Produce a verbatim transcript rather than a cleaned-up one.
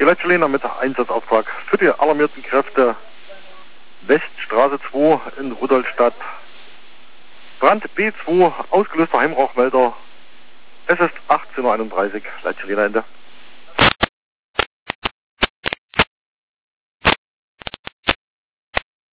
Die Leitschelena mit Einsatzauftrag für die alarmierten Kräfte Weststraße zwei in Rudolstadt. Brand B zwei, ausgelöster Heimrauchmelder. Es ist achtzehn Uhr einunddreißig, Leitschelena Ende.